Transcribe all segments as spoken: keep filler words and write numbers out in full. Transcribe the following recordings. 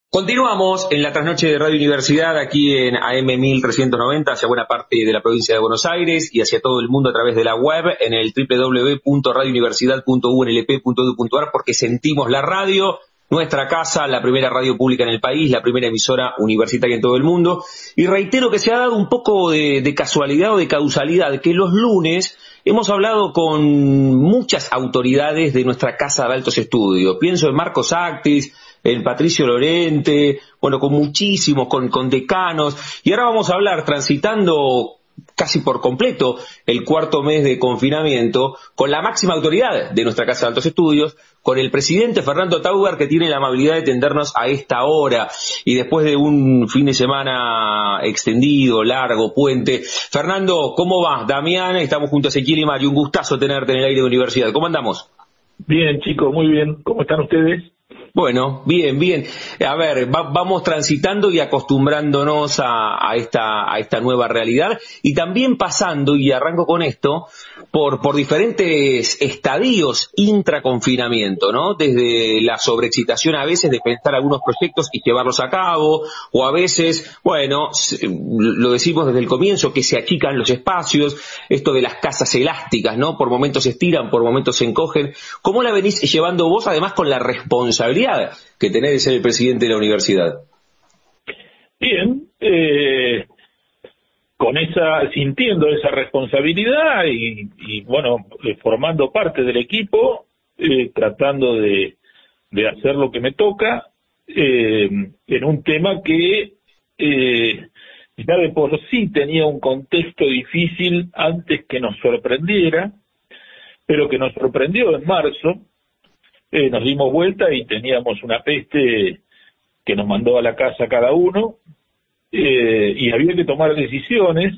Continuamos en la trasnoche de Radio Universidad aquí en A M mil trescientos noventa hacia buena parte de la provincia de Buenos Aires y hacia todo el mundo a través de la web en el doble u doble u doble u punto radio universidad punto u n l p punto e d u punto a r porque sentimos la radio, nuestra casa, la primera radio pública en el país, la primera emisora universitaria en todo el mundo. Y reitero que se ha dado un poco de, de casualidad o de causalidad que los lunes hemos hablado con muchas autoridades de nuestra Casa de Altos Estudios. Pienso en Marcos Actis, en Patricio Lorente, bueno, con muchísimos, con, con decanos. Y ahora vamos a hablar, transitando casi por completo el cuarto mes de confinamiento, con la máxima autoridad de nuestra Casa de Altos Estudios, con el presidente Fernando Tauber, que tiene la amabilidad de atendernos a esta hora y después de un fin de semana extendido, largo, puente. Fernando, ¿cómo vas? Damián, estamos junto a Ezequiel y Mario. Un gustazo tenerte en el aire de universidad. ¿Cómo andamos? Bien, chicos, muy bien. ¿Cómo están ustedes? Bueno, bien, bien. A ver, va, vamos transitando y acostumbrándonos a, a esta a esta nueva realidad y también pasando, y arranco con esto, por por diferentes estadios intraconfinamiento, ¿no? Desde la sobreexcitación a veces de pensar algunos proyectos y llevarlos a cabo, o a veces, bueno, lo decimos desde el comienzo, que se achican los espacios, esto de las casas elásticas, ¿no? Por momentos se estiran, por momentos se encogen. ¿Cómo la venís llevando vos, además con la responsabilidad que tenés de ser el presidente de la universidad? Bien, eh, con esa, sintiendo esa responsabilidad y, y bueno, eh, formando parte del equipo, eh, tratando de, de hacer lo que me toca, eh, en un tema que eh, ya de por sí tenía un contexto difícil antes que nos sorprendiera, pero que nos sorprendió en marzo. Eh, nos dimos vuelta y teníamos una peste que nos mandó a la casa cada uno, eh, y había que tomar decisiones,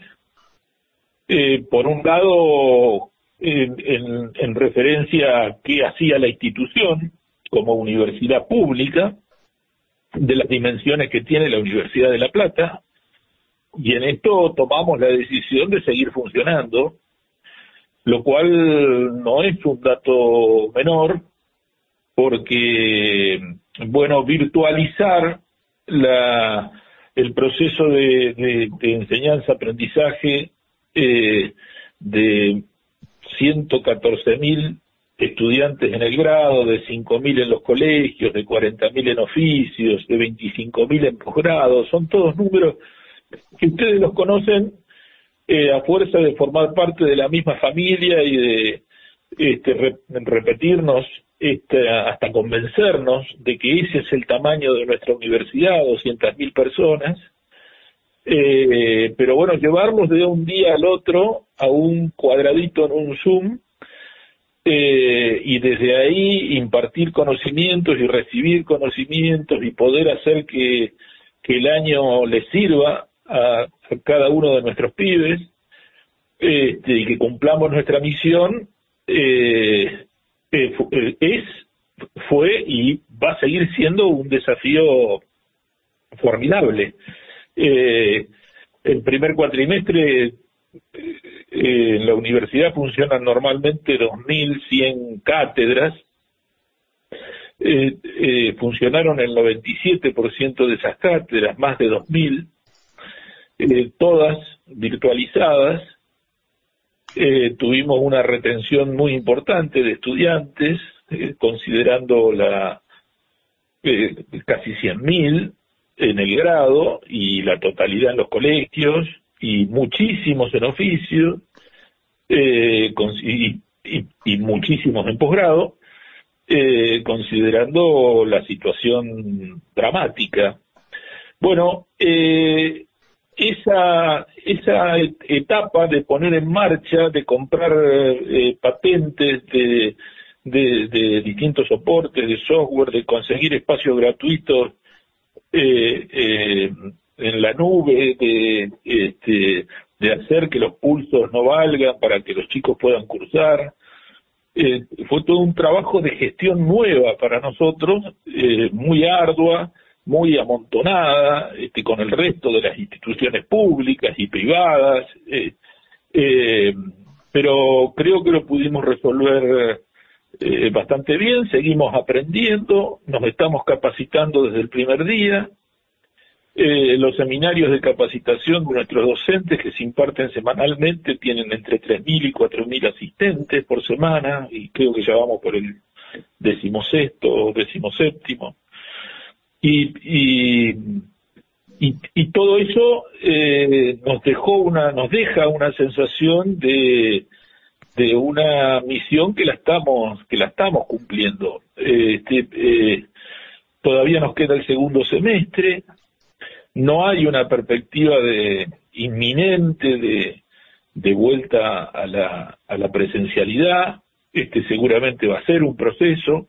eh, por un lado en, en, en referencia a qué hacía la institución como universidad pública, de las dimensiones que tiene la Universidad de La Plata, y en esto tomamos la decisión de seguir funcionando, lo cual no es un dato menor, porque, bueno, virtualizar la, el proceso de, de, de enseñanza-aprendizaje eh, de ciento catorce mil estudiantes en el grado, de cinco mil en los colegios, de cuarenta mil en oficios, de veinticinco mil en posgrado, son todos números que ustedes los conocen eh, a fuerza de formar parte de la misma familia y de este, re, repetirnos Este, hasta convencernos de que ese es el tamaño de nuestra universidad, doscientas mil personas, eh, pero bueno, llevarlos de un día al otro a un cuadradito en un Zoom, eh, y desde ahí impartir conocimientos y recibir conocimientos y poder hacer que, que el año les sirva a, a cada uno de nuestros pibes, este, y que cumplamos nuestra misión, eh, Eh, es, fue y va a seguir siendo un desafío formidable. Eh, el primer cuatrimestre eh, en la universidad funcionan normalmente dos mil cien cátedras, eh, eh, funcionaron el noventa y siete por ciento de esas cátedras, más de dos mil, eh, todas virtualizadas. Eh, tuvimos una retención muy importante de estudiantes, eh, considerando la eh, casi cien mil en el grado y la totalidad en los colegios y muchísimos en oficio, eh, y, y, y muchísimos en posgrado, eh, considerando la situación dramática. Bueno, eh, Esa, esa etapa de poner en marcha, de comprar eh, patentes de, de, de distintos soportes, de software, de conseguir espacios gratuitos eh, eh, en la nube, de, este, de hacer que los pulsos no valgan para que los chicos puedan cursar, eh, fue todo un trabajo de gestión nueva para nosotros, eh, muy ardua, muy amontonada, este, con el resto de las instituciones públicas y privadas, eh, eh, pero creo que lo pudimos resolver eh, bastante bien, seguimos aprendiendo, nos estamos capacitando desde el primer día. Eh, los seminarios de capacitación de nuestros docentes que se imparten semanalmente tienen entre tres mil y cuatro mil asistentes por semana, y creo que ya vamos por el decimosexto o decimoséptimo. Y, y, y, y todo eso eh, nos dejó una, nos deja una sensación de, de una misión que la estamos, que la estamos cumpliendo. Eh, este, eh, todavía nos queda el segundo semestre. No hay una perspectiva de inminente de, de vuelta a la, a la presencialidad. Este seguramente va a ser un proceso,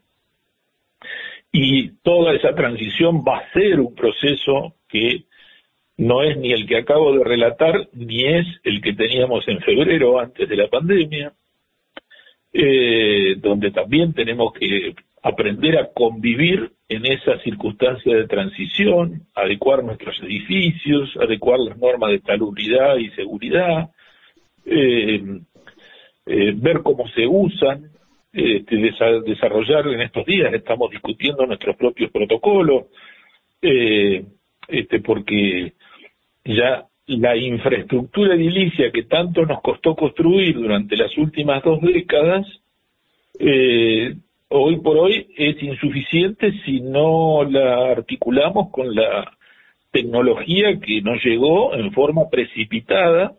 y toda esa transición va a ser un proceso que no es ni el que acabo de relatar, ni es el que teníamos en febrero antes de la pandemia, eh, donde también tenemos que aprender a convivir en esa circunstancia de transición, adecuar nuestros edificios, adecuar las normas de salubridad y seguridad, eh, eh, ver cómo se usan, eh, desa- desarrollar en estos días, estamos discutiendo nuestros propios protocolos, eh, este, porque ya la infraestructura edilicia que tanto nos costó construir durante las últimas dos décadas, eh, hoy por hoy es insuficiente si no la articulamos con la tecnología que nos llegó en forma precipitada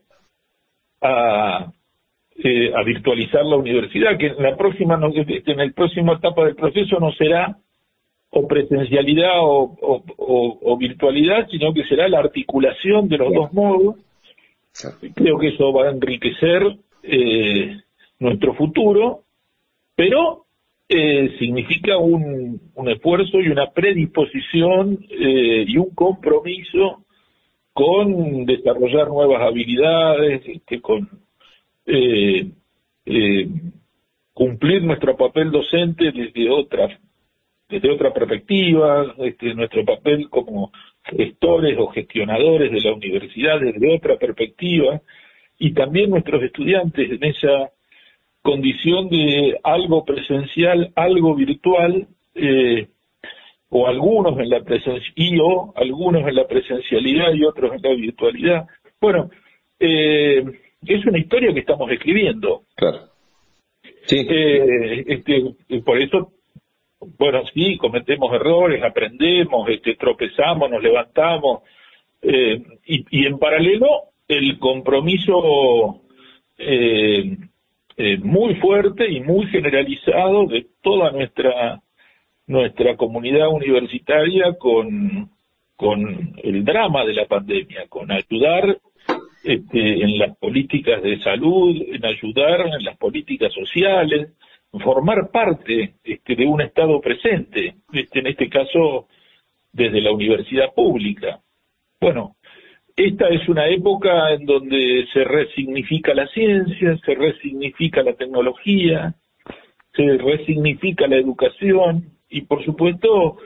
a, eh, a virtualizar la universidad, que en la próxima, no, en la próxima etapa del proceso no será o presencialidad o, o, o, o virtualidad, sino que será la articulación de los dos modos. Creo que eso va a enriquecer eh, nuestro futuro, pero eh, significa un, un esfuerzo y una predisposición eh, y un compromiso con desarrollar nuevas habilidades, este, con eh, eh, cumplir nuestro papel docente desde otra desde otra perspectiva, este, nuestro papel como gestores o gestionadores de la universidad desde otra perspectiva, y también nuestros estudiantes en esa condición de algo presencial, algo virtual, eh, o algunos en la presencia y o algunos en la presencialidad y otros en la virtualidad. Bueno, eh, es una historia que estamos escribiendo. Claro. Sí. Eh, este, por eso, bueno, sí, cometemos errores, aprendemos, este, tropezamos, nos levantamos, eh, y, y en paralelo el compromiso eh, eh, muy fuerte y muy generalizado de toda nuestra nuestra comunidad universitaria con, con el drama de la pandemia, con ayudar este, en las políticas de salud, en ayudar en las políticas sociales, formar parte este, de un Estado presente, este, en este caso desde la universidad pública. Bueno, esta es una época en donde se resignifica la ciencia, se resignifica la tecnología, se resignifica la educación y, por supuesto,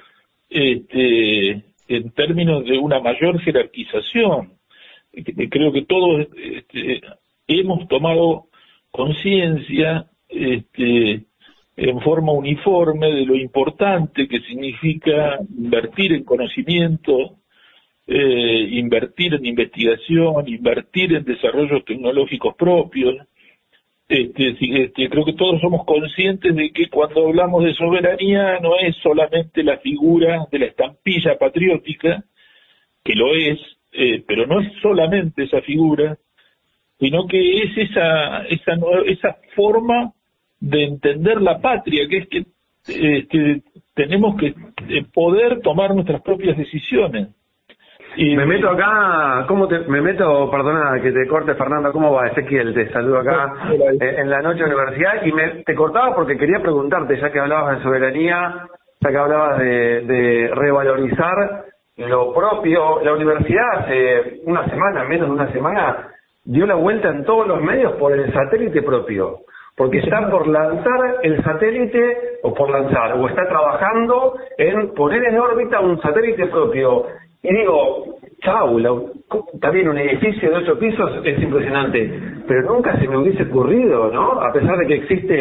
este, en términos de una mayor jerarquización. Creo que todos este, hemos tomado conciencia este, en forma uniforme de lo importante que significa invertir en conocimiento, eh, invertir en investigación, invertir en desarrollos tecnológicos propios. Este, este, creo que todos somos conscientes de que cuando hablamos de soberanía no es solamente la figura de la estampilla patriótica, que lo es, eh, pero no es solamente esa figura, sino que es esa esa esa forma de entender la patria, que es que este, tenemos que poder tomar nuestras propias decisiones. Y me meto acá, ¿cómo te, me meto, perdona que te corte, Fernando, ¿cómo va? Ezequiel, te saludo acá en, en la noche de universidad, y me, te cortaba porque quería preguntarte, ya que hablabas de soberanía, ya que hablabas de, de revalorizar lo propio. La universidad hace una semana, menos de una semana, dio la vuelta en todos los medios por el satélite propio, porque está por lanzar el satélite, o por lanzar, o está trabajando en poner en órbita un satélite propio. Y digo, chau, la, también un edificio de ocho pisos es impresionante, pero nunca se me hubiese ocurrido, ¿no? A pesar de que existe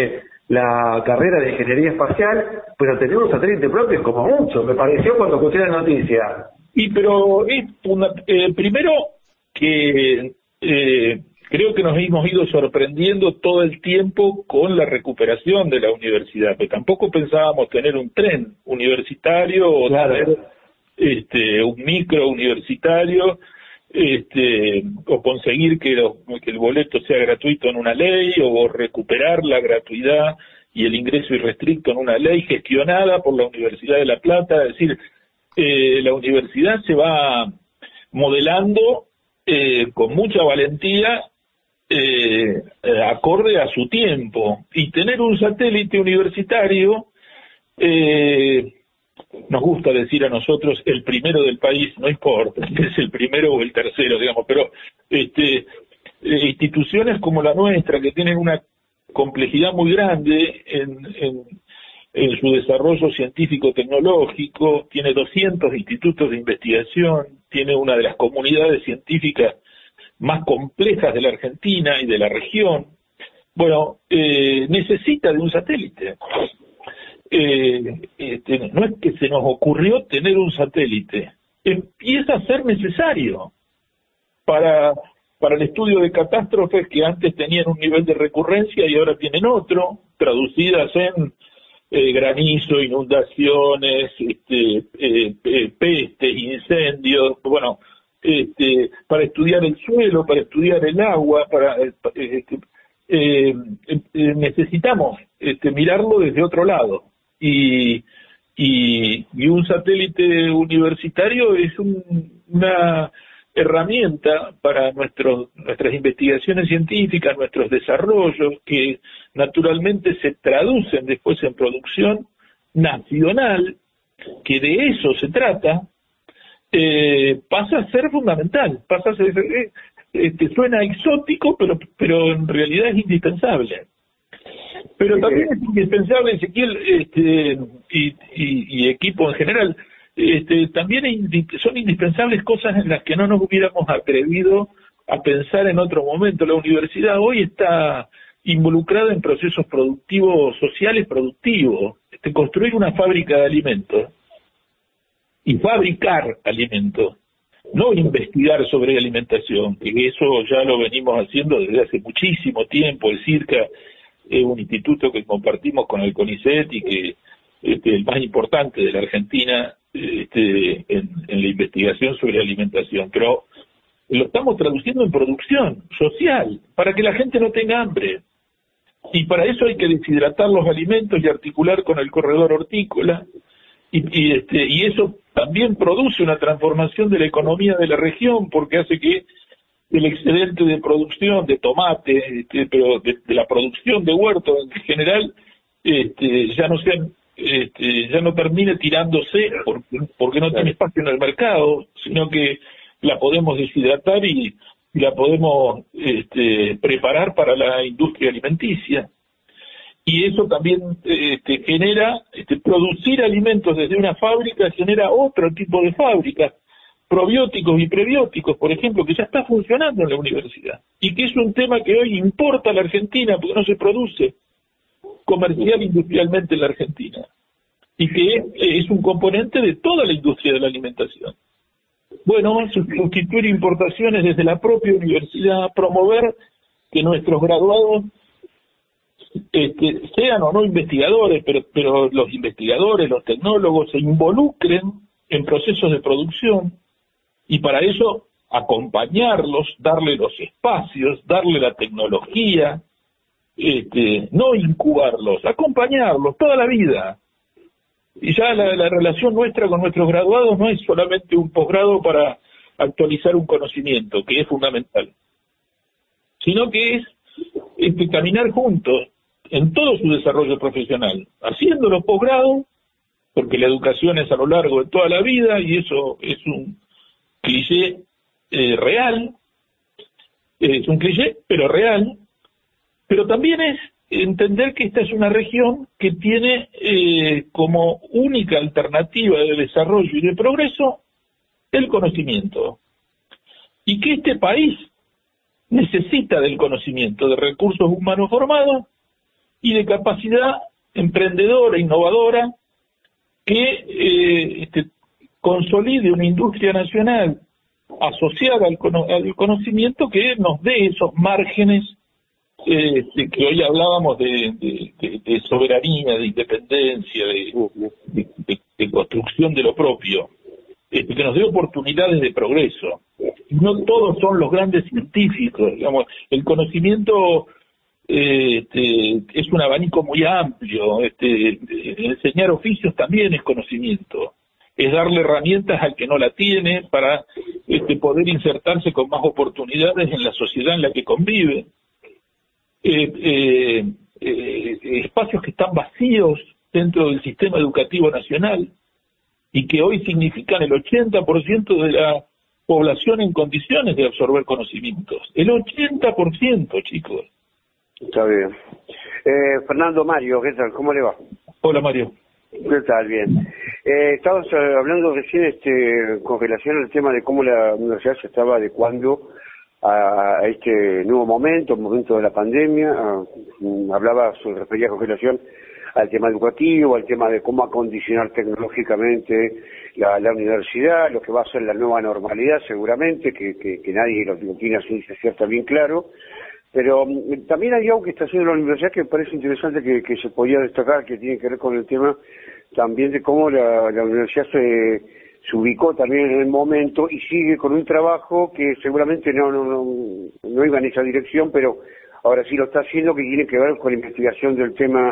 la carrera de ingeniería espacial, pero tener un satélite propio es como mucho, me pareció cuando escuché la noticia. Y pero es una, eh, primero que eh, creo que nos hemos ido sorprendiendo todo el tiempo con la recuperación de la universidad, pero tampoco pensábamos tener un tren universitario o claro. tener este, un micro universitario, este, o conseguir que, lo, que el boleto sea gratuito en una ley, o recuperar la gratuidad y el ingreso irrestricto en una ley gestionada por la Universidad de La Plata. Es decir, eh, la universidad se va modelando eh, con mucha valentía, eh, eh, acorde a su tiempo, y tener un satélite universitario, eh, nos gusta decir a nosotros el primero del país, no importa si es el primero o el tercero, digamos, pero este, eh, instituciones como la nuestra, que tienen una complejidad muy grande en, en, en su desarrollo científico-tecnológico, tiene doscientos institutos de investigación, tiene una de las comunidades científicas más complejas de la Argentina y de la región, bueno, eh, necesita de un satélite. Eh, este, no es que se nos ocurrió tener un satélite, empieza a ser necesario para, para el estudio de catástrofes que antes tenían un nivel de recurrencia y ahora tienen otro, traducidas en eh, granizo, inundaciones, este, eh, eh, pestes, incendios, bueno, este, para estudiar el suelo, para estudiar el agua, para eh, este, eh, eh, necesitamos este, mirarlo desde otro lado. Y, y, y un satélite universitario es un, una herramienta para nuestros, nuestras investigaciones científicas, nuestros desarrollos, que naturalmente se traducen después en producción nacional, que de eso se trata, eh, pasa a ser fundamental, pasa a ser, eh, eh, que suena exótico, pero, pero en realidad es indispensable. Pero también es indispensable, Ezequiel, este, y, y, y equipo en general, este, también son indispensables cosas en las que no nos hubiéramos atrevido a pensar en otro momento. La universidad hoy está involucrada en procesos productivos, sociales productivos. Este, construir una fábrica de alimentos y fabricar alimentos, no investigar sobre alimentación, que eso ya lo venimos haciendo desde hace muchísimo tiempo. El CIRCA es un instituto que compartimos con el CONICET y que este, el más importante de la Argentina este, en, en la investigación sobre alimentación, pero lo estamos traduciendo en producción social, para que la gente no tenga hambre, y para eso hay que deshidratar los alimentos y articular con el corredor hortícola, y, y, este, y eso también produce una transformación de la economía de la región, porque hace que el excedente de producción de tomate, este, pero de, de la producción de huertos en general, este, ya no sean, este, ya no termine tirándose porque, porque no tiene espacio en el mercado, sino que la podemos deshidratar y, y la podemos este, preparar para la industria alimenticia. Y eso también este, genera, este, producir alimentos desde una fábrica genera otro tipo de fábricas, probióticos y prebióticos, por ejemplo, que ya está funcionando en la universidad, y que es un tema que hoy importa a la Argentina porque no se produce comercial industrialmente en la Argentina, y que es un componente de toda la industria de la alimentación. Bueno, sustituir importaciones desde la propia universidad, promover que nuestros graduados este, sean o no investigadores, pero, pero los investigadores, los tecnólogos se involucren en procesos de producción, y para eso acompañarlos, darle los espacios, darle la tecnología, este, no incubarlos, acompañarlos toda la vida. Y ya la, la relación nuestra con nuestros graduados no es solamente un posgrado para actualizar un conocimiento, que es fundamental, sino que es este, caminar juntos en todo su desarrollo profesional, haciendo los posgrados, porque la educación es a lo largo de toda la vida, y eso es un cliché eh, real, es un cliché, pero real, pero también es entender que esta es una región que tiene eh, como única alternativa de desarrollo y de progreso el conocimiento, y que este país necesita del conocimiento, de recursos humanos formados, y de capacidad emprendedora, innovadora, que eh, este, consolide una industria nacional asociada al, cono al conocimiento que nos dé esos márgenes eh, de que hoy hablábamos de, de, de, de soberanía, de independencia, de, de, de, de construcción de lo propio, este, que nos dé oportunidades de progreso. No todos son los grandes científicos, digamos, el conocimiento eh, este, es un abanico muy amplio, este, enseñar oficios también es conocimiento, es darle herramientas al que no la tiene para este, poder insertarse con más oportunidades en la sociedad en la que convive. Eh, eh, eh, espacios que están vacíos dentro del sistema educativo nacional y que hoy significan el ochenta por ciento de la población en condiciones de absorber conocimientos. El ochenta por ciento, chicos. Está bien. Eh, Fernando, Mario, ¿qué tal? ¿Cómo le va? Hola, Mario. ¿Qué tal? Bien. Eh, estábamos hablando recién este, con relación al tema de cómo la universidad se estaba adecuando a, a este nuevo momento, el momento de la pandemia. A, hablaba, se refería con relación al tema educativo, al tema de cómo acondicionar tecnológicamente la, la universidad, lo que va a ser la nueva normalidad seguramente, que, que, que nadie lo, lo tiene a ciencia cierta bien claro. Pero um, también hay algo que está haciendo la universidad que me parece interesante que, que se podía destacar, que tiene que ver con el tema también de cómo la, la universidad se, se ubicó también en el momento y sigue con un trabajo que seguramente no, no, no, no iba en esa dirección, pero ahora sí lo está haciendo, que tiene que ver con la investigación del tema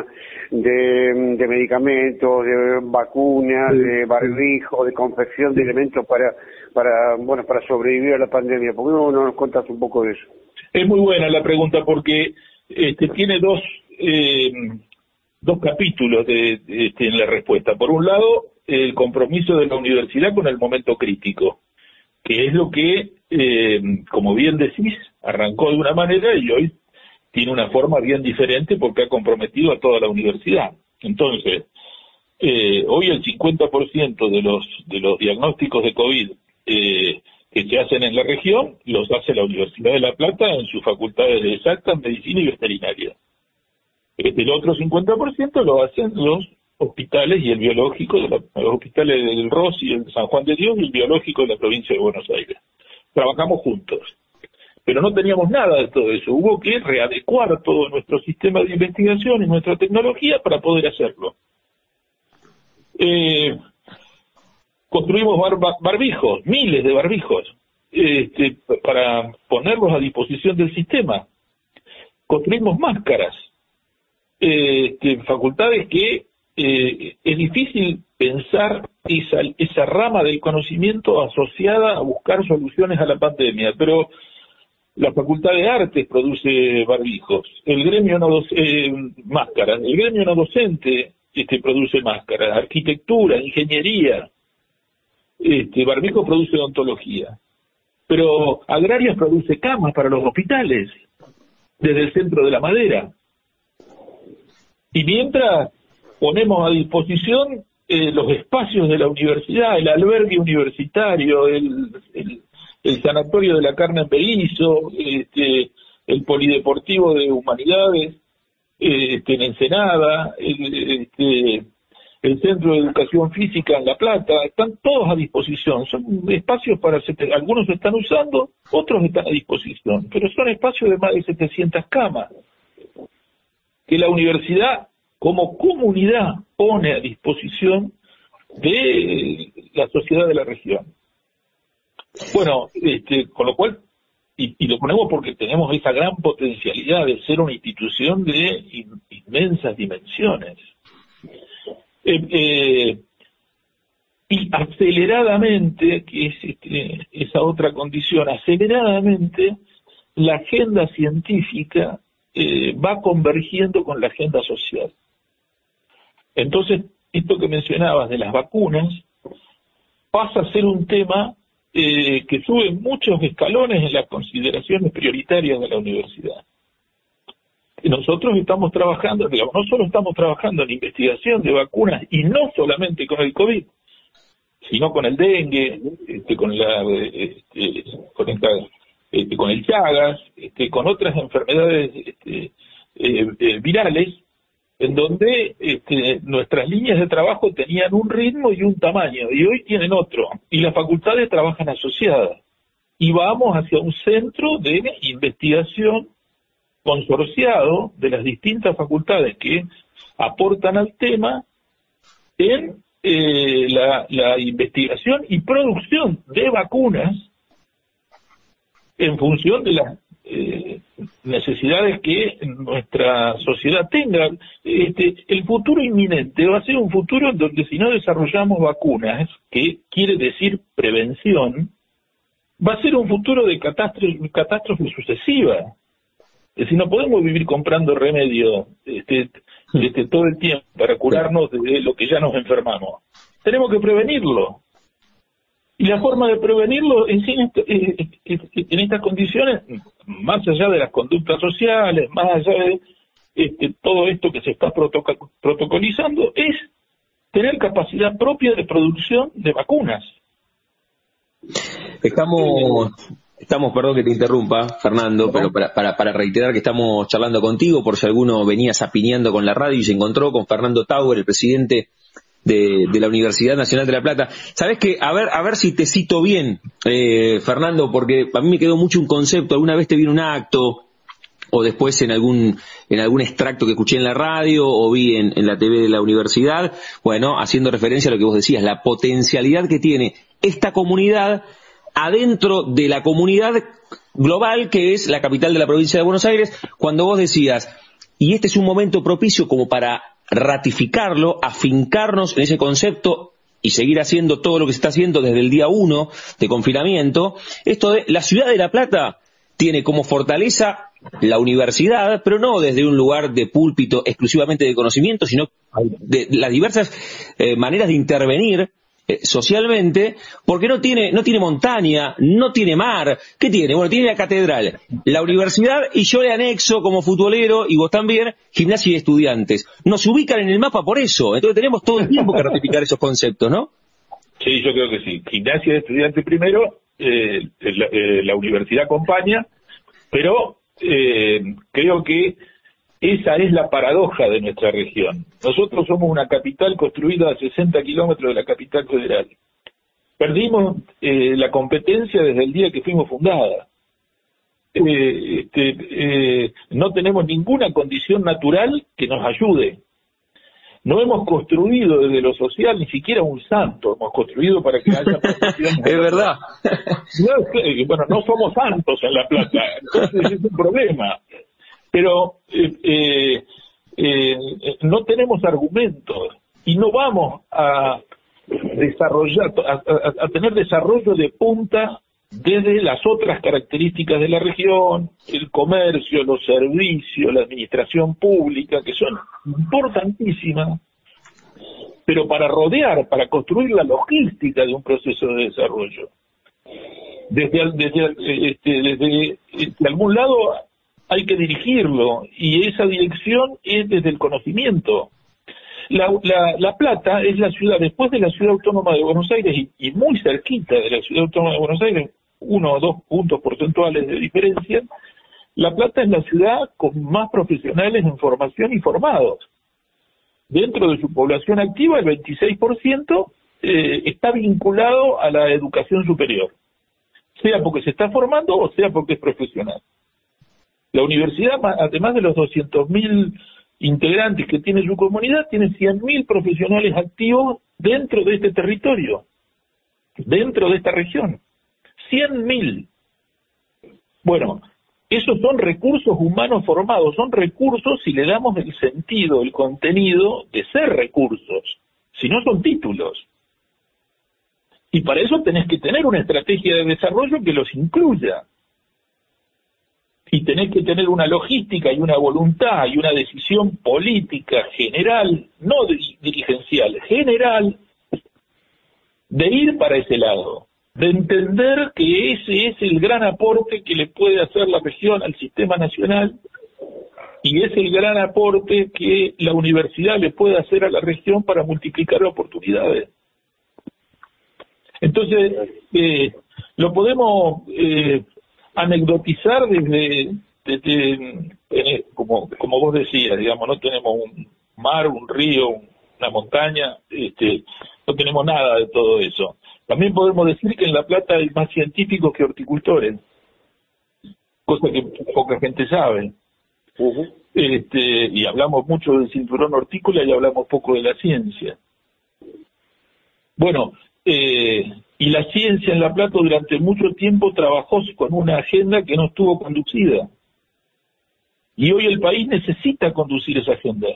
de, de medicamentos, de vacunas, sí, de barbijo, de confección de elementos para, para, bueno, para sobrevivir a la pandemia. ¿Por qué no nos contas un poco de eso? Es muy buena la pregunta porque este, tiene dos eh, dos capítulos de, de, este, en la respuesta. Por un lado, el compromiso de la universidad con el momento crítico, que es lo que, eh, como bien decís, arrancó de una manera y hoy tiene una forma bien diferente porque ha comprometido a toda la universidad. Entonces, eh, hoy el cincuenta por ciento de los de los diagnósticos de COVID eh, que se hacen en la región los hace la Universidad de La Plata en sus facultades de Exactas, Medicina y Veterinaria. Este, el otro cincuenta por ciento lo hacen los hospitales y el biológico, de la, los hospitales del Rossi, el San Juan de Dios y el biológico de la provincia de Buenos Aires. Trabajamos juntos. Pero no teníamos nada de todo eso. Hubo que readecuar todo nuestro sistema de investigación y nuestra tecnología para poder hacerlo. Eh, construimos bar, bar, barbijos, miles de barbijos, este, para ponerlos a disposición del sistema. Construimos máscaras, este, facultades que eh, es difícil pensar esa, esa rama del conocimiento asociada a buscar soluciones a la pandemia, pero la Facultad de Artes produce barbijos, el gremio no doc eh, máscaras, el gremio no docente este, produce máscaras, arquitectura, ingeniería, este, barbijo produce odontología, pero Agrarias produce camas para los hospitales, desde el Centro de la Madera. Y mientras ponemos a disposición eh, los espacios de la universidad, el albergue universitario, el, el el sanatorio de la carne en Berizo, este, el polideportivo de humanidades, este, en Ensenada, el, este, el centro de educación física en La Plata, están todos a disposición. Son espacios para, algunos se están usando, otros están a disposición, pero son espacios de más de setecientas camas, que la universidad como comunidad pone a disposición de la sociedad de la región. Bueno, este, con lo cual, y, y lo ponemos porque tenemos esa gran potencialidad de ser una institución de in, inmensas dimensiones. Eh, eh, y aceleradamente, que es este, esa otra condición, aceleradamente la agenda científica eh, va convergiendo con la agenda social. Entonces, esto que mencionabas de las vacunas pasa a ser un tema Eh, que sube muchos escalones en las consideraciones prioritarias de la universidad. Y nosotros estamos trabajando, digamos, no solo estamos trabajando en investigación de vacunas, y no solamente con el COVID, sino con el dengue, este, con, la, este, con, esta, este, con el Chagas, este, con otras enfermedades este, eh, eh, virales, en donde este, nuestras líneas de trabajo tenían un ritmo y un tamaño, y hoy tienen otro, y las facultades trabajan asociadas, y vamos hacia un centro de investigación consorciado de las distintas facultades que aportan al tema en eh, la, la investigación y producción de vacunas en función de las eh, necesidades que nuestra sociedad tenga. Este, el futuro inminente va a ser un futuro en donde si no desarrollamos vacunas, que quiere decir prevención, va a ser un futuro de catástrofe, catástrofe sucesiva. Es decir, no podemos vivir comprando remedios este, este, todo el tiempo para curarnos de lo que ya nos enfermamos. Tenemos que prevenirlo. Y la forma de prevenirlo es en, este, en estas condiciones, más allá de las conductas sociales, más allá de este, todo esto que se está protoco- protocolizando, es tener capacidad propia de producción de vacunas. Estamos, estamos, perdón que te interrumpa, Fernando, pero para, para, para reiterar que estamos charlando contigo, por si alguno venía zapineando con la radio y se encontró con Fernando Tauber, el presidente de, de la Universidad Nacional de La Plata. Sabés que, a ver, a ver si te cito bien, eh, Fernando, porque a mí me quedó mucho un concepto. Alguna vez te vi en un acto, o después en algún en algún extracto que escuché en la radio, o vi en, en la T V de la universidad, bueno, haciendo referencia a lo que vos decías, la potencialidad que tiene esta comunidad adentro de la comunidad global que es la capital de la provincia de Buenos Aires, cuando vos decías, y este es un momento propicio como para ratificarlo, afincarnos en ese concepto y seguir haciendo todo lo que se está haciendo desde el día uno de confinamiento. Esto de la ciudad de La Plata tiene como fortaleza la universidad, pero no desde un lugar de púlpito exclusivamente de conocimiento, sino de las diversas eh, maneras de intervenir eh, socialmente, porque no tiene no tiene montaña, no tiene mar. ¿Qué tiene? Bueno, tiene la catedral, la universidad, y yo le anexo como futbolero, y vos también, gimnasia y estudiantes. Nos ubican en el mapa por eso, entonces tenemos todo el tiempo que ratificar esos conceptos, ¿no? Sí, yo creo que sí. Gimnasia y estudiantes primero, eh, la, eh, la universidad acompaña, pero eh, creo que esa es la paradoja de nuestra región. Nosotros somos una capital construida a sesenta kilómetros de la capital federal. Perdimos eh, la competencia desde el día que fuimos fundada. Eh, este, eh, no tenemos ninguna condición natural que nos ayude. No hemos construido desde lo social ni siquiera un santo, hemos construido para que haya profesiones. Es verdad. No, bueno, no somos santos en La Plata, entonces es un problema. Pero eh, eh, eh, no tenemos argumentos y no vamos a desarrollar, a, a, a tener desarrollo de punta desde las otras características de la región, el comercio, los servicios, la administración pública, que son importantísimas, pero para rodear, para construir la logística de un proceso de desarrollo. Desde, desde, este, desde, desde algún lado hay que dirigirlo, y esa dirección es desde el conocimiento. La, la, la Plata es la ciudad, después de la Ciudad Autónoma de Buenos Aires, y, y muy cerquita de la Ciudad Autónoma de Buenos Aires, uno o dos puntos porcentuales de diferencia, La Plata es la ciudad con más profesionales en formación y formados. Dentro de su población activa, el veintiséis por ciento eh, está vinculado a la educación superior, sea porque se está formando o sea porque es profesional. La universidad, además de los doscientos mil integrantes que tiene su comunidad, tiene cien mil profesionales activos dentro de este territorio, dentro de esta región. cien mil. Bueno, esos son recursos humanos formados, son recursos si le damos el sentido, el contenido de ser recursos, si no son títulos. Y para eso tenés que tener una estrategia de desarrollo que los incluya. Y tenés que tener una logística y una voluntad y una decisión política general, no dirigencial, general, de ir para ese lado, de entender que ese es el gran aporte que le puede hacer la región al sistema nacional, y es el gran aporte que la universidad le puede hacer a la región para multiplicar oportunidades. Entonces, eh, lo podemos eh, anecdotizar desde, desde eh, como, como vos decías, digamos, no tenemos un, mar, un río, una montaña, este, no tenemos nada de todo eso. También podemos decir que en La Plata hay más científicos que horticultores, cosa que poca gente sabe. Uh-huh. Este, y hablamos mucho del cinturón hortícola y hablamos poco de la ciencia. Bueno, eh, y la ciencia en La Plata durante mucho tiempo trabajó con una agenda que no estuvo conducida. Y hoy el país necesita conducir esa agenda.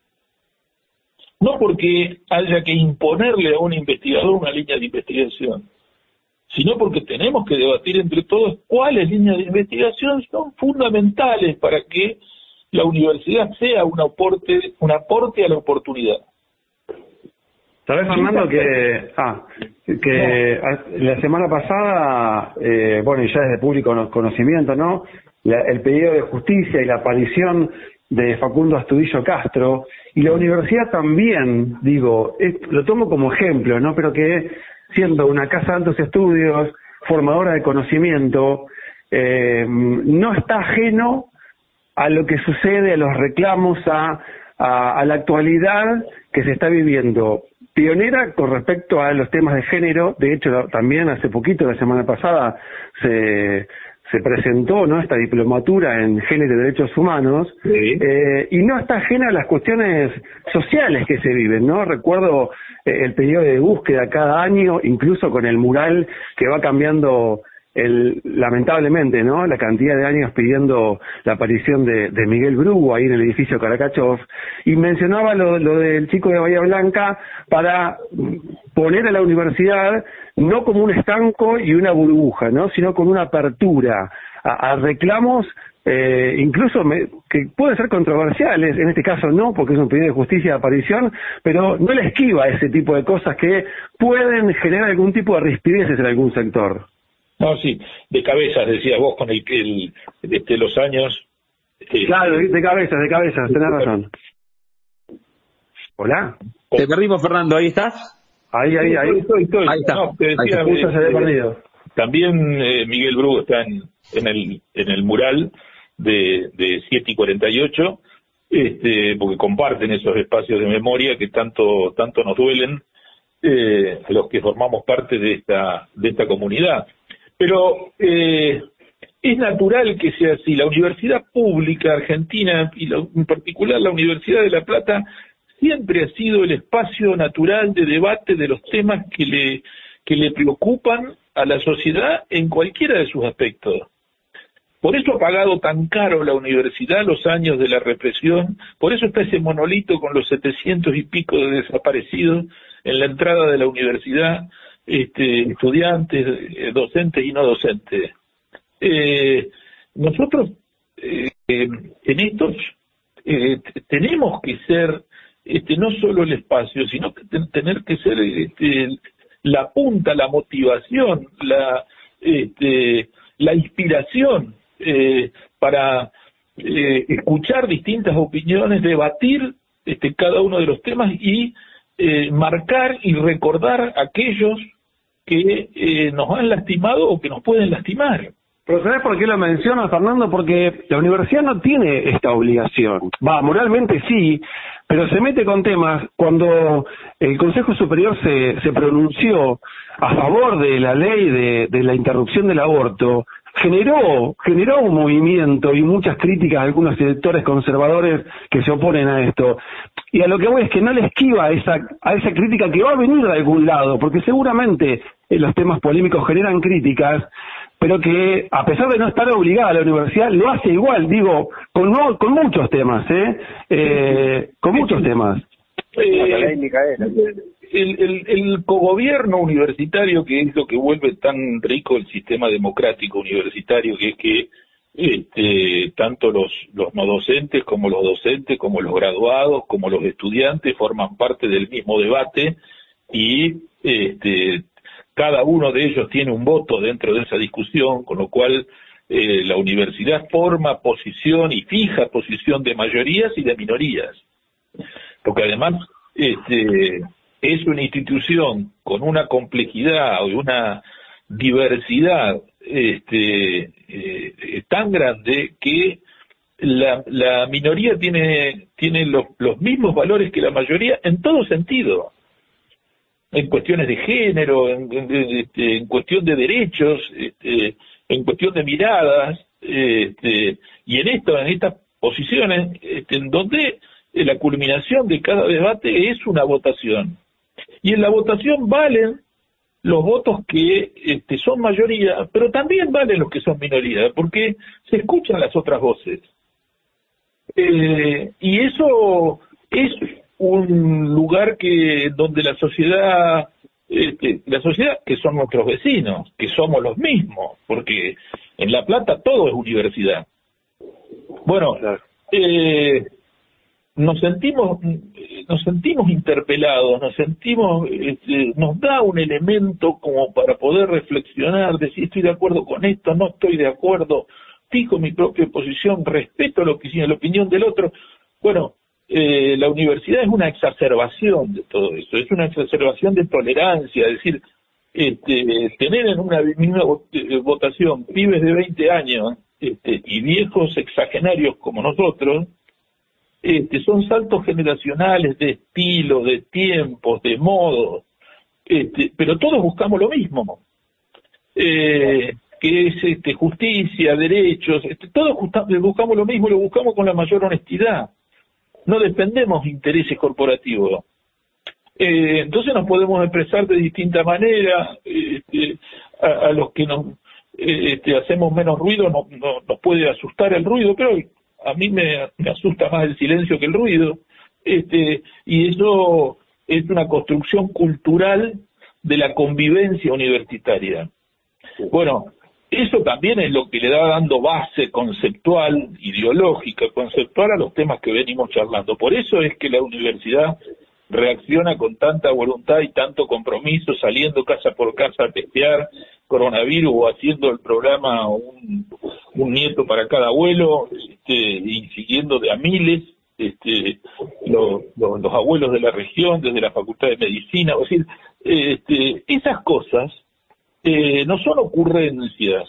No porque haya que imponerle a un investigador una línea de investigación, sino porque tenemos que debatir entre todos cuáles líneas de investigación son fundamentales para que la universidad sea un aporte, un aporte a la oportunidad. ¿Sabés, Fernando, que ah que la semana pasada, eh, bueno, y ya es de público conocimiento, ¿no? La, el pedido de justicia y la aparición de Facundo Astudillo Castro, y la universidad también, digo, es, lo tomo como ejemplo, ¿no? Pero que siendo una casa de altos estudios, formadora de conocimiento, eh, no está ajeno a lo que sucede, a los reclamos, a, a, a la actualidad que se está viviendo. Pionera con respecto a los temas de género, de hecho también hace poquito, la semana pasada, se, se presentó, ¿no?, esta diplomatura en género y derechos humanos, sí. eh, y no está ajena a las cuestiones sociales que se viven, ¿no? Recuerdo eh, el periodo de búsqueda cada año, incluso con el mural que va cambiando el, lamentablemente, ¿no?, la cantidad de años pidiendo la aparición de, de Miguel Brugo ahí en el edificio Caracachov, y mencionaba lo, lo del chico de Bahía Blanca para poner a la universidad no como un estanco y una burbuja, ¿no?, sino con una apertura a, a reclamos, eh, incluso me, que pueden ser controversiales, en este caso no, porque es un pedido de justicia de aparición, pero no le esquiva ese tipo de cosas que pueden generar algún tipo de rispideces en algún sector. No, sí, de cabezas, decías vos, con el que el, este, los años... Eh, claro, de cabezas, de cabezas, tenés razón. ¿Hola? Te perdimos, Fernando, ¿ahí estás? Ahí, ahí, ahí. Estoy, estoy. Ahí está. No, te decía, ahí está. Eh, se perdido. También eh, Miguel Brugo está en, en, el, en el mural de, de siete y cuarenta y ocho, este, porque comparten esos espacios de memoria que tanto, tanto nos duelen eh, a los que formamos parte de esta, de esta comunidad. Pero eh, es natural que sea así. La Universidad Pública Argentina, y la, en particular la Universidad de La Plata, siempre ha sido el espacio natural de debate de los temas que le, que le preocupan a la sociedad en cualquiera de sus aspectos. Por eso ha pagado tan caro la universidad los años de la represión, por eso está ese monolito con los setecientos y pico de desaparecidos en la entrada de la universidad, Este, estudiantes, eh, docentes y no docentes. Eh, nosotros eh, en estos eh, tenemos que ser este, no solo el espacio, sino que ten, tener que ser este, la punta, la motivación, la, este, la inspiración eh, para eh, escuchar distintas opiniones, debatir este, cada uno de los temas y eh, marcar y recordar aquellos que eh, nos han lastimado o que nos pueden lastimar. Pero ¿sabés por qué lo menciono, Fernando? Porque la universidad no tiene esta obligación. Va, moralmente sí, pero se mete con temas. Cuando el Consejo Superior se, se pronunció a favor de la ley de, de la interrupción del aborto, generó generó un movimiento y muchas críticas a algunos sectores conservadores que se oponen a esto. Y a lo que voy es que no le esquiva a esa, a esa crítica que va a venir de algún lado, porque seguramente eh, los temas polémicos generan críticas, pero que a pesar de no estar obligada a la universidad, lo hace igual, digo, con, no, con muchos temas, ¿eh? eh con muchos temas. Eh, el, el, el cogobierno universitario, que es lo que vuelve tan rico el sistema democrático universitario, que es que este, tanto los, los no docentes como los docentes, como los graduados, como los estudiantes forman parte del mismo debate y este, cada uno de ellos tiene un voto dentro de esa discusión, con lo cual eh, la universidad forma posición y fija posición de mayorías y de minorías, porque además este, es una institución con una complejidad y una diversidad este, eh, tan grande que la, la minoría tiene, tiene los, los mismos valores que la mayoría en todo sentido, en cuestiones de género, en, en, en cuestión de derechos, este, en cuestión de miradas, este, y en esto, en estas posiciones, este, en donde la culminación de cada debate es una votación. Y en la votación valen los votos que este, son mayoría, pero también valen los que son minoría, porque se escuchan las otras voces. Eh, y eso es un lugar que donde la sociedad, este, la sociedad que son nuestros vecinos, que somos los mismos, porque en La Plata todo es universidad. Bueno, eh, nos sentimos nos sentimos interpelados, nos sentimos, este, nos da un elemento como para poder reflexionar, decir estoy de acuerdo con esto, no estoy de acuerdo, fijo mi propia posición, respeto lo que la opinión del otro. Bueno, eh, la universidad es una exacerbación de todo eso, es una exacerbación de tolerancia, es decir, este, tener en una misma votación pibes de veinte años este, y viejos sexagenarios como nosotros, este, son saltos generacionales de estilo, de tiempos, de modos, este, pero todos buscamos lo mismo, eh, que es este, justicia, derechos, este, todos buscamos lo mismo, lo buscamos con la mayor honestidad, no dependemos de intereses corporativos. Eh, entonces nos podemos expresar de distinta manera, este, a, a los que nos este, hacemos menos ruido no, no, nos puede asustar el ruido, pero a mí me, me asusta más el silencio que el ruido, este, y eso es una construcción cultural de la convivencia universitaria. Bueno, eso también es lo que le da dando base conceptual, ideológica, conceptual a los temas que venimos charlando. Por eso es que la universidad reacciona con tanta voluntad y tanto compromiso, saliendo casa por casa a testear coronavirus o haciendo el programa un, un nieto para cada abuelo, este, y siguiendo de a miles este, los, los, los abuelos de la región, desde la Facultad de Medicina. Es decir, este, esas cosas eh, no son ocurrencias,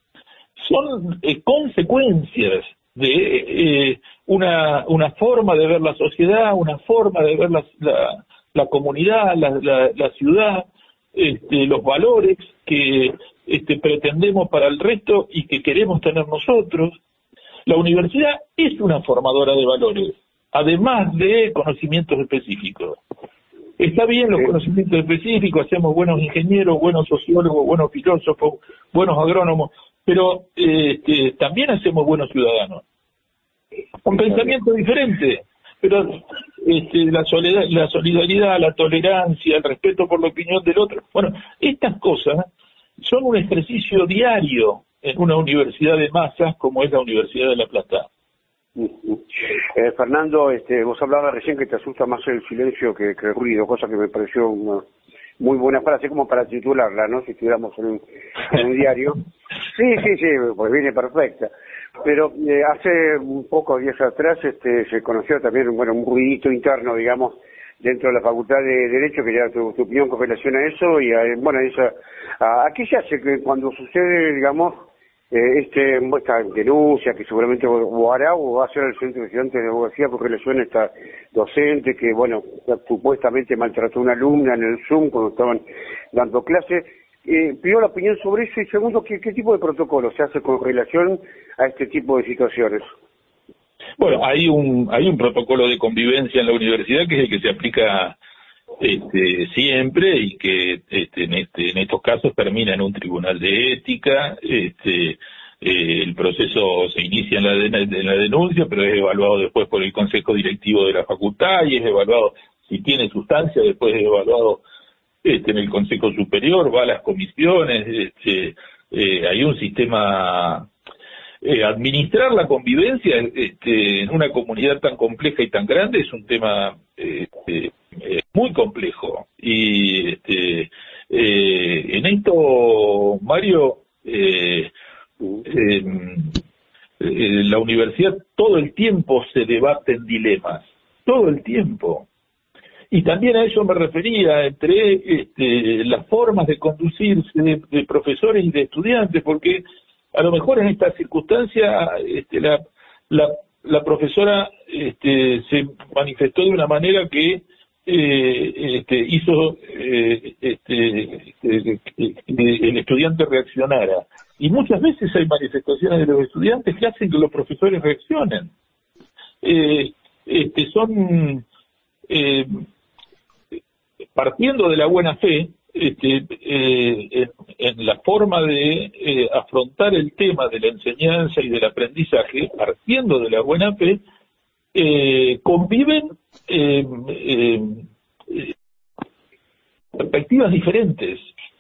son eh, consecuencias de eh, una una forma de ver la sociedad, una forma de ver la, la, la comunidad, la, la, la ciudad, este, los valores que este, pretendemos para el resto y que queremos tener nosotros. La universidad es una formadora de valores, además de conocimientos específicos. Está bien los conocimientos específicos, hacemos buenos ingenieros, buenos sociólogos, buenos filósofos, buenos agrónomos, pero este, también hacemos buenos ciudadanos, con pensamiento diferente, pero este, la, soledad, la solidaridad, la tolerancia, el respeto por la opinión del otro, bueno, estas cosas son un ejercicio diario en una universidad de masas como es la Universidad de La Plata. Eh, Fernando, este, vos hablabas recién que te asusta más el silencio que, que el ruido, cosa que me pareció una muy buena frase, como para titularla, ¿no? Si estuviéramos en un, en un diario. Sí, sí, sí, pues viene perfecta. Pero eh, hace un pocos días atrás este, se conoció también, bueno, un ruidito interno, digamos, dentro de la Facultad de Derecho, que ya tu, tu opinión con relación a eso, y a, bueno, esa, a, ¿a qué se hace que cuando sucede, digamos, eh, este esta denuncia que seguramente o hará o va a hacer el Centro de Estudiantes de Abogacía por relación a esta docente que, bueno, supuestamente maltrató a una alumna en el Zoom cuando estaban dando clase? Eh, pidió la opinión sobre eso, y segundo, ¿qué, qué tipo de protocolo se hace con relación a este tipo de situaciones? Bueno, hay un hay un protocolo de convivencia en la universidad que es el que se aplica este, siempre y que este, en este en estos casos termina en un tribunal de ética. Este, eh, el proceso se inicia en la, de, en la denuncia, pero es evaluado después por el consejo directivo de la facultad y es evaluado, si tiene sustancia, después es evaluado este, en el consejo superior, va a las comisiones. Este, eh, hay un sistema. Eh, administrar la convivencia este, en una comunidad tan compleja y tan grande es un tema este, eh, muy complejo. Y este, eh, en esto, Mario, eh, eh, eh, la universidad todo el tiempo se debate en dilemas, todo el tiempo. Y también a eso me refería, entre este, las formas de conducirse de, de profesores y de estudiantes, porque a lo mejor en esta circunstancia este, la, la, la profesora este, se manifestó de una manera que eh, este, hizo eh, este, eh, que el estudiante reaccionara. Y muchas veces hay manifestaciones de los estudiantes que hacen que los profesores reaccionen. Eh, este, son eh, partiendo de la buena fe, este, eh, en, en la forma de eh, afrontar el tema de la enseñanza y del aprendizaje, partiendo de la buena fe, eh, conviven eh, eh, eh, perspectivas diferentes.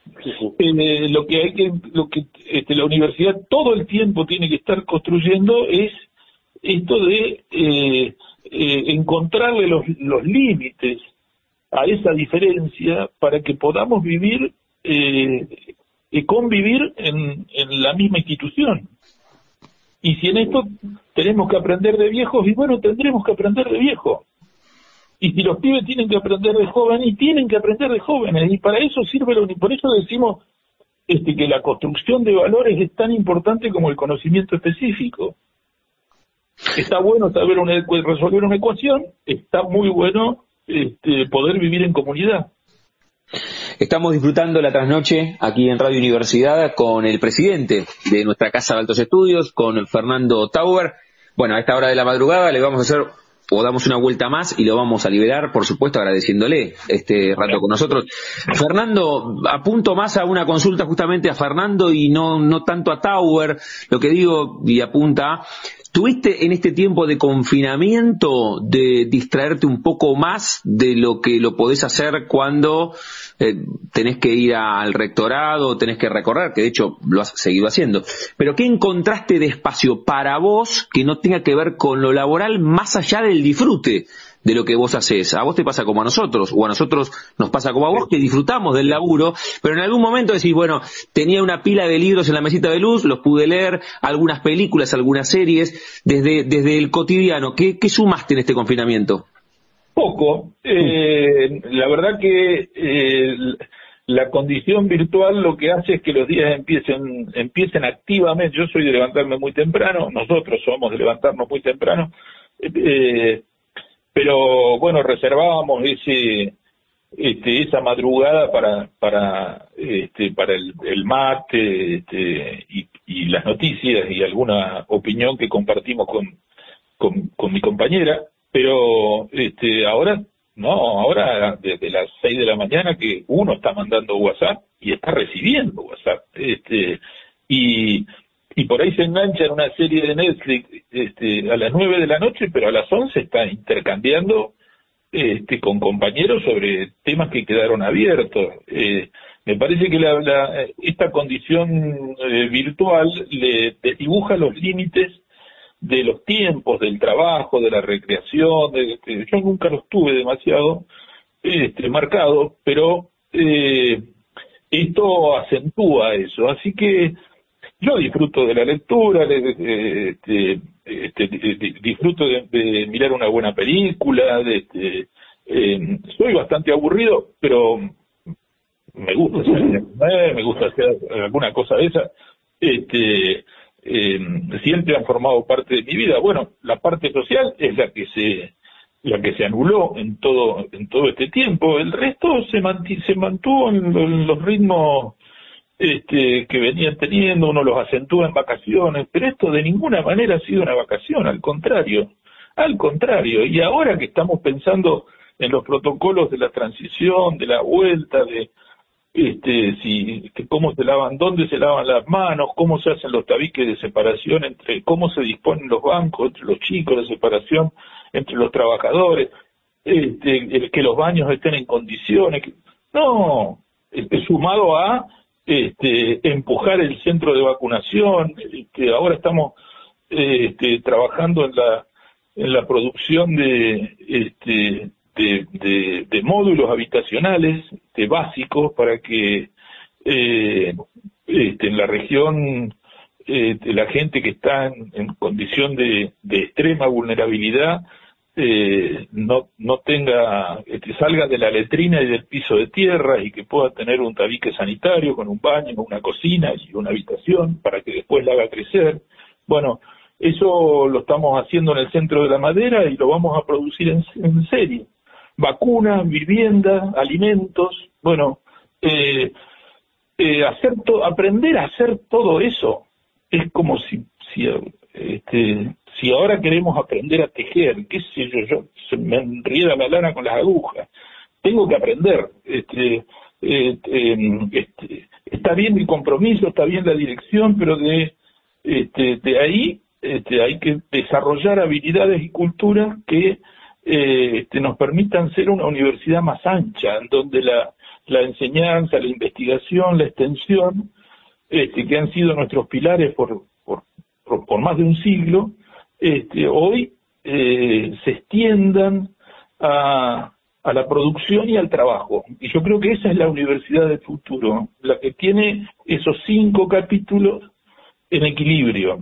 Eh, lo que hay que, lo que este, la universidad todo el tiempo tiene que estar construyendo es esto de eh, eh, encontrarle los, los límites a esa diferencia para que podamos vivir eh, y convivir en, en la misma institución. Y si en esto tenemos que aprender de viejos, y bueno, tendremos que aprender de viejos. Y si los pibes tienen que aprender de jóvenes, y tienen que aprender de jóvenes, y para eso sirve, lo, por eso decimos este, que la construcción de valores es tan importante como el conocimiento específico. Está bueno saber una, resolver una ecuación, está muy bueno este, poder vivir en comunidad. Estamos disfrutando la trasnoche aquí en Radio Universidad con el presidente de nuestra Casa de Altos Estudios, con Fernando Tauber. Bueno, a esta hora de la madrugada le vamos a hacer, o damos una vuelta más y lo vamos a liberar, por supuesto, agradeciéndole este rato con nosotros. Fernando, apunto más a una consulta justamente a Fernando y no, no tanto a Tauber, lo que digo y apunta a... ¿Tuviste en este tiempo de confinamiento de distraerte un poco más de lo que lo podés hacer cuando eh, tenés que ir al rectorado, tenés que recorrer, que de hecho lo has seguido haciendo? Pero ¿qué encontraste de espacio para vos que no tenga que ver con lo laboral más allá del disfrute de lo que vos hacés? A vos te pasa como a nosotros, o a nosotros nos pasa como a vos, que disfrutamos del laburo, pero en algún momento decís, bueno, tenía una pila de libros en la mesita de luz, los pude leer, algunas películas, algunas series, desde desde el cotidiano. ¿Qué, qué sumaste en este confinamiento? Poco. Eh, la verdad que eh, la condición virtual lo que hace es que los días empiecen, empiecen activamente. Yo soy de levantarme muy temprano, nosotros somos de levantarnos muy temprano, eh, pero bueno, reservábamos ese este, esa madrugada para para este, para el, el mate este, y, y las noticias y alguna opinión que compartimos con con, con mi compañera, pero este, ahora no, ahora desde las seis de la mañana que uno está mandando WhatsApp y está recibiendo WhatsApp, este, y y por ahí se engancha en una serie de Netflix este, a las nueve de la noche, pero a las once está intercambiando este, con compañeros sobre temas que quedaron abiertos. Eh, me parece que la, la, esta condición eh, virtual le dibuja los límites de los tiempos, del trabajo, de la recreación. De, de, yo nunca los tuve demasiado este, marcados, pero eh, esto acentúa eso. Así que yo disfruto de la lectura, de, este, este, disfruto de, de mirar una buena película, de, de, eh, soy bastante aburrido, pero me gusta salir, me gusta hacer alguna cosa de esa. Este, eh, siempre han formado parte de mi vida. Bueno, la parte social es la que se la que se anuló en todo en todo este tiempo. El resto se, manti, se mantuvo en, en los ritmos Este, que venían teniendo, uno los acentúa en vacaciones, pero esto de ninguna manera ha sido una vacación, al contrario, al contrario, y ahora que estamos pensando en los protocolos de la transición, de la vuelta, de este, si, que cómo se lavan, dónde se lavan las manos, cómo se hacen los tabiques de separación entre, cómo se disponen los bancos entre los chicos, de separación entre los trabajadores, este, que los baños estén en condiciones, que, no, este, sumado a Este, empujar el centro de vacunación, que ahora estamos este, trabajando en la en la producción de este de, de, de módulos habitacionales de básicos para que eh, este, en la región eh, la gente que está en, en condición de, de extrema vulnerabilidad Eh, no no tenga, que salga de la letrina y del piso de tierra y que pueda tener un tabique sanitario con un baño, una cocina y una habitación para que después la haga crecer. Bueno, eso lo estamos haciendo en el Centro de la Madera y lo vamos a producir en, en serie. Vacunas, vivienda, alimentos, bueno, eh, eh, hacer to, aprender a hacer todo eso es como si, si, este, si ahora queremos aprender a tejer, qué sé yo, yo se me enrieda la lana con las agujas, tengo que aprender, este, eh, eh, este, está bien el compromiso, está bien la dirección, pero de, este, de ahí este, hay que desarrollar habilidades y culturas que eh, este, nos permitan ser una universidad más ancha, en donde la, la enseñanza, la investigación, la extensión, este, que han sido nuestros pilares por, por, por, por más de un siglo, este, hoy eh, se extiendan a a la producción y al trabajo. Y yo creo que esa es la universidad del futuro, la que tiene esos cinco capítulos en equilibrio.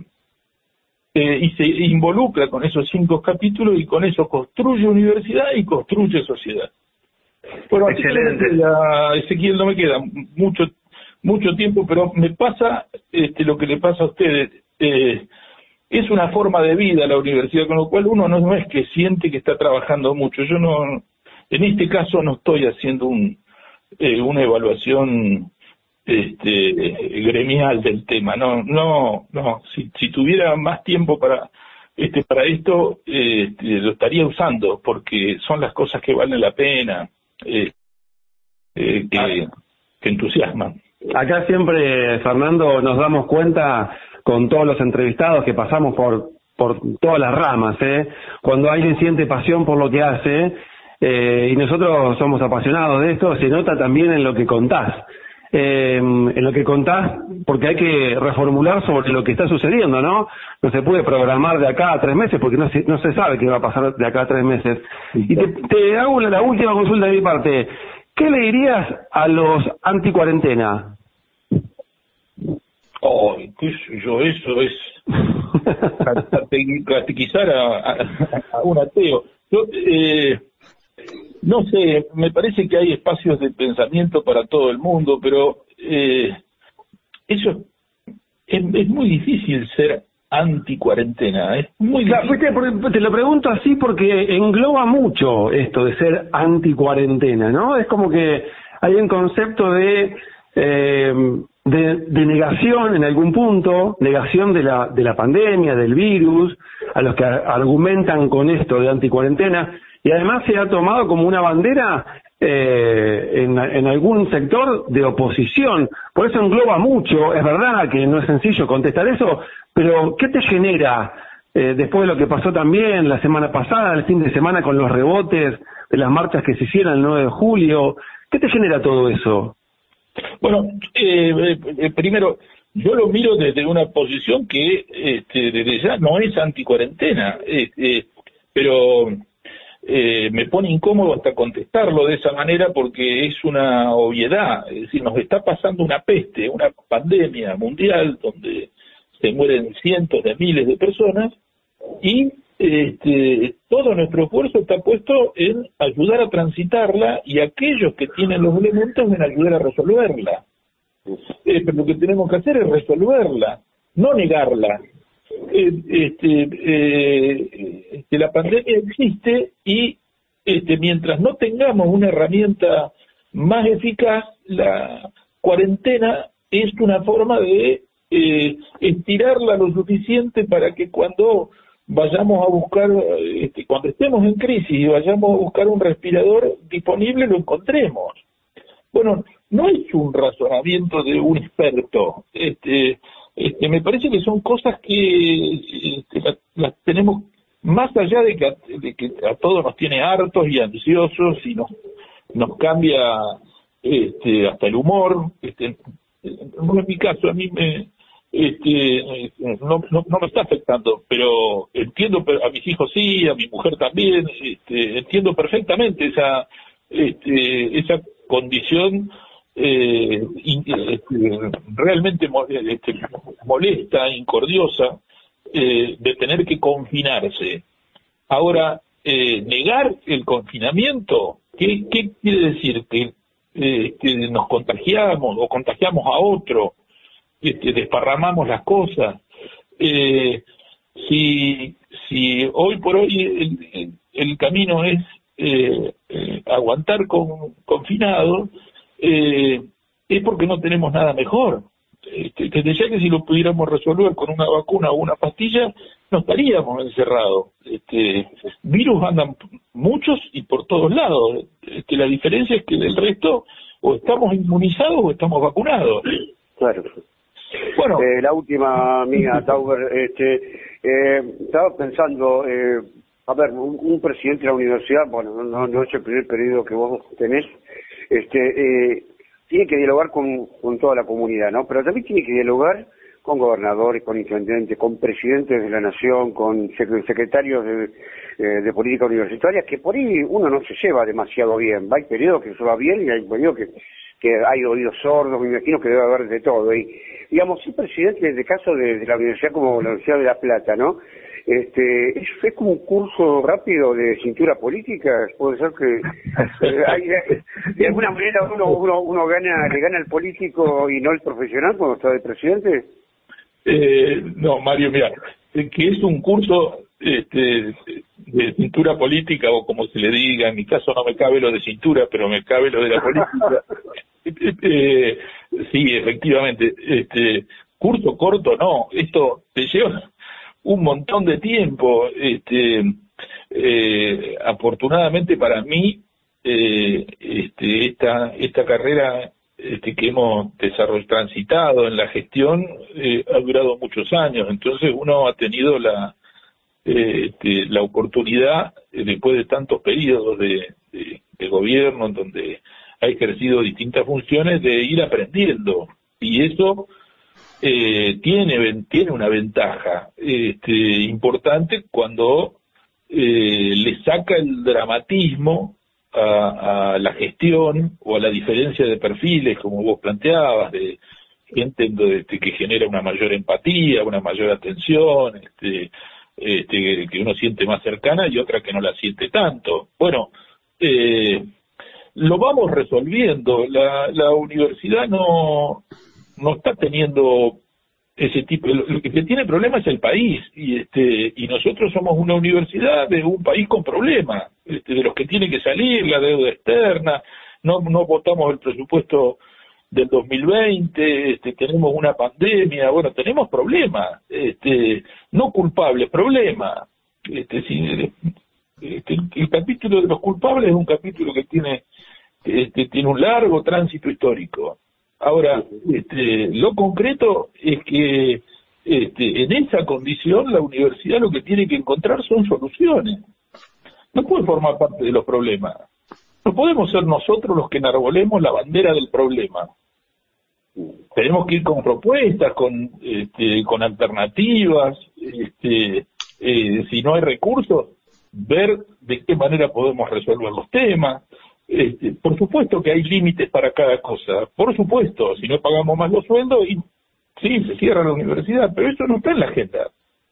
Eh, y se involucra con esos cinco capítulos y con eso construye universidad y construye sociedad. Bueno, excelente. La, Ezequiel, no me queda mucho mucho tiempo, pero me pasa este, lo que le pasa a ustedes. Eh, es una forma de vida la universidad, con lo cual uno no, no es que siente que está trabajando mucho. Yo no... En este caso no estoy haciendo un, eh, una evaluación este, gremial del tema, no, no, no. Si, si tuviera más tiempo para, este, para esto, eh, este, lo estaría usando, porque son las cosas que valen la pena, eh, eh, que, que entusiasman. Acá siempre, Fernando, nos damos cuenta con todos los entrevistados que pasamos por, por todas las ramas, ¿eh? Cuando alguien siente pasión por lo que hace, Eh, y nosotros somos apasionados de esto, se nota también en lo que contás. Eh, en lo que contás, porque hay que reformular sobre lo que está sucediendo, ¿no? No se puede programar de acá a tres meses, porque no se, no se sabe qué va a pasar de acá a tres meses. Y te, te hago la, la última consulta de mi parte. ¿Qué le dirías a los anti-cuarentena? Oh, qué sé yo, eso es catequizar a, a, a un ateo. Yo, eh, No sé, me parece que hay espacios de pensamiento para todo el mundo, pero eh, eso es, es muy difícil ser anti-cuarentena, es muy claro, difícil. Te, te lo pregunto así porque engloba mucho esto de ser anti-cuarentena, ¿no? Es como que hay un concepto de, eh, de, de negación en algún punto, negación de la, de la pandemia, del virus, a los que argumentan con esto de anti-cuarentena. Y además se ha tomado como una bandera eh, en, en algún sector de oposición. Por eso engloba mucho. Es verdad que no es sencillo contestar eso, pero ¿qué te genera eh, después de lo que pasó también la semana pasada, el fin de semana con los rebotes de las marchas que se hicieron el nueve de julio? ¿Qué te genera todo eso? Bueno, eh, eh, primero, yo lo miro desde una posición que este, desde ya no es anticuarentena, eh, eh, pero... Eh, me pone incómodo hasta contestarlo de esa manera porque es una obviedad, es decir, nos está pasando una peste, una pandemia mundial donde se mueren cientos de miles de personas y este, todo nuestro esfuerzo está puesto en ayudar a transitarla y aquellos que tienen los elementos en ayudar a resolverla. Eh, pero lo que tenemos que hacer es resolverla, no negarla. Eh, este, eh, este, la pandemia existe y este, mientras no tengamos una herramienta más eficaz, la cuarentena es una forma de eh, estirarla lo suficiente para que cuando vayamos a buscar, este, cuando estemos en crisis y vayamos a buscar un respirador disponible, lo encontremos. Bueno, no es un razonamiento de un experto, este Este, me parece que son cosas que este, las, las tenemos, más allá de que, a, de que a todos nos tiene hartos y ansiosos y nos, nos cambia este, hasta el humor. Este, en mi caso, a mí me, este, no, no, no me está afectando, pero entiendo, a mis hijos sí, a mi mujer también, este, entiendo perfectamente esa, este, esa condición. Eh, este, realmente este, molesta, incordiosa, eh, de tener que confinarse. Ahora, eh, negar el confinamiento, ¿qué, qué quiere decir? Que, eh, que nos contagiamos o contagiamos a otro, este, desparramamos las cosas. Eh, si, si hoy por hoy el, el, el camino es eh, eh, aguantar con, confinado, eh, es porque no tenemos nada mejor. Este, que decía que si lo pudiéramos resolver con una vacuna o una pastilla, no estaríamos encerrados. Este, virus andan muchos y por todos lados. Este, la diferencia es que del resto o estamos inmunizados o estamos vacunados. Claro. Bueno, eh, la última mía, Tauber, este, eh, estaba pensando, eh, a ver, un, un presidente de la universidad, bueno, no, no es el primer periodo que vos tenés, este, eh, tiene que dialogar con, con toda la comunidad, ¿no? Pero también tiene que dialogar con gobernadores, con intendentes, con presidentes de la nación, con secretarios de, eh, de política universitaria, que por ahí uno no se lleva demasiado bien. Hay periodos que se va bien y hay periodos que, que hay oídos sordos, me imagino que debe haber de todo. Y, digamos, sí, presidente, en el caso de, de la universidad como la Universidad de La Plata, ¿no? Este, es, es como un curso rápido de cintura política, puede ser que eh, hay, de alguna manera uno, uno, uno gana, le gana al político y no al profesional cuando está de presidente. Eh, no, Mario, mira, que es un curso este, de cintura política, o como se le diga, en mi caso no me cabe lo de cintura, pero me cabe lo de la política. eh, eh, sí, efectivamente, este, curso corto no, esto te lleva un montón de tiempo. Este, eh, afortunadamente para mí, eh, este, esta, esta carrera este, que hemos desarrollado, transitado en la gestión, eh, ha durado muchos años. Entonces uno ha tenido la, eh, este, la oportunidad, eh, después de tantos periodos de, de, de gobierno, en donde ha ejercido distintas funciones, de ir aprendiendo. Y eso Eh, tiene tiene una ventaja este, importante cuando eh, le saca el dramatismo a, a la gestión o a la diferencia de perfiles, como vos planteabas, de gente este, que genera una mayor empatía, una mayor atención, este, este, que uno siente más cercana y otra que no la siente tanto. Bueno, eh, lo vamos resolviendo. La, la universidad no no está teniendo ese tipo, lo que tiene problemas es el país, y este y nosotros somos una universidad de un país con problemas, este, de los que tiene que salir, la deuda externa, no no votamos el presupuesto del dos mil veinte, este, tenemos una pandemia, bueno, tenemos problemas, este, no culpables, problemas. Este, si, este, el capítulo de los culpables es un capítulo que tiene este, tiene un largo tránsito histórico. Ahora, este, lo concreto es que este, en esa condición la universidad lo que tiene que encontrar son soluciones. No puede formar parte de los problemas. No podemos ser nosotros los que enarbolemos la bandera del problema. Tenemos que ir con propuestas, con este, con alternativas. Este, eh, si no hay recursos, ver de qué manera podemos resolver los temas. Este, por supuesto que hay límites para cada cosa, por supuesto, si no pagamos más los sueldos, y sí, se cierra la universidad, pero eso no está en la agenda.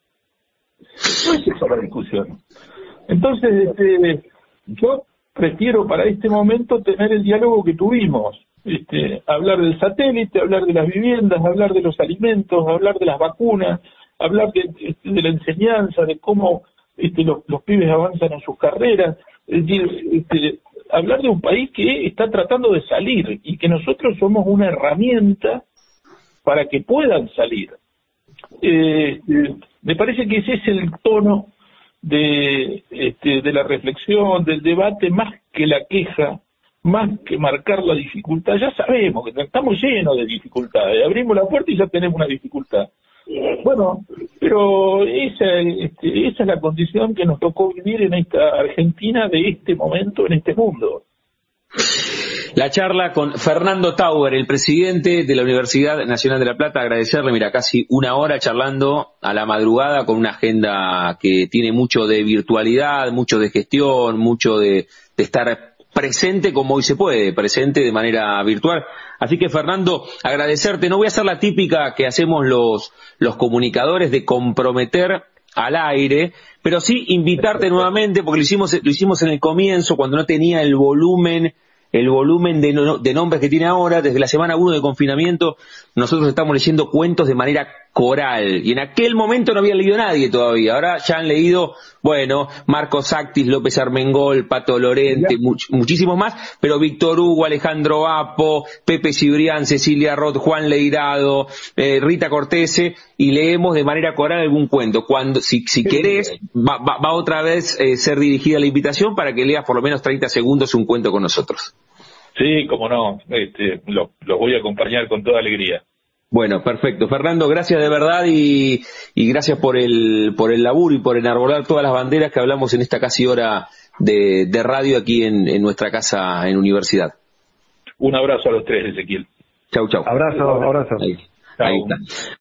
No es esa la discusión. Entonces, este, yo prefiero para este momento tener el diálogo que tuvimos, este, hablar del satélite, hablar de las viviendas, hablar de los alimentos, hablar de las vacunas, hablar de, de la enseñanza, de cómo este, los, los pibes avanzan en sus carreras, es decir, este, hablar de un país que está tratando de salir y que nosotros somos una herramienta para que puedan salir. Eh, eh, me parece que ese es el tono de, este, de la reflexión, del debate, más que la queja, más que marcar la dificultad. Ya sabemos que estamos llenos de dificultades, abrimos la puerta y ya tenemos una dificultad. Bueno, pero esa, este, esa es la condición que nos tocó vivir en esta Argentina de este momento, en este mundo. La charla con Fernando Tauber, el presidente de la Universidad Nacional de La Plata. Agradecerle, mira, casi una hora charlando a la madrugada con una agenda que tiene mucho de virtualidad, mucho de gestión, mucho de, de estar presente como hoy se puede, presente de manera virtual. Así que, Fernando, agradecerte. No voy a hacer la típica que hacemos los, los comunicadores de comprometer al aire, pero sí invitarte nuevamente, porque lo hicimos, lo hicimos en el comienzo, cuando no tenía el volumen, el volumen de, no, de nombres que tiene ahora. Desde la semana uno de confinamiento, nosotros estamos leyendo cuentos de manera Coral. Y en aquel momento no había leído nadie todavía. Ahora ya han leído, bueno, Marcos Actis, López Armengol, Pato Lorente, much, muchísimos más, pero Víctor Hugo, Alejandro Apo, Pepe Cibrián, Cecilia Roth, Juan Leirado, eh, Rita Cortese, y leemos de manera coral algún cuento. Cuando, si, si querés, va, va, va otra vez eh, ser dirigida la invitación para que leas por lo menos treinta segundos un cuento con nosotros. Sí, cómo no, este, los lo voy a acompañar con toda alegría. Bueno, perfecto. Fernando, gracias de verdad y, y gracias por el, por el laburo y por enarbolar todas las banderas que hablamos en esta casi hora de, de radio aquí en, en nuestra casa en Universidad. Un abrazo a los tres, Ezequiel. Chau, chau. Abrazo, abrazo. Ahí, ahí está.